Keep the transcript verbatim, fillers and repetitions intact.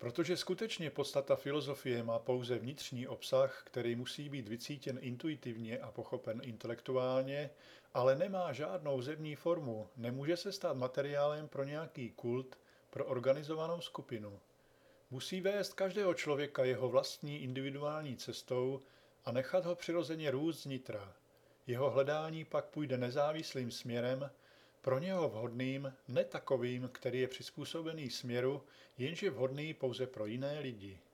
Protože skutečně podstata filozofie má pouze vnitřní obsah, který musí být vycítěn intuitivně a pochopen intelektuálně, ale nemá žádnou zevní formu, nemůže se stát materiálem pro nějaký kult, pro organizovanou skupinu. Musí vést každého člověka jeho vlastní individuální cestou a nechat ho přirozeně růst znitra. Jeho hledání pak půjde nezávislým směrem, pro něho vhodným, ne takovým, který je přizpůsobený směru, jenže vhodný pouze pro jiné lidi.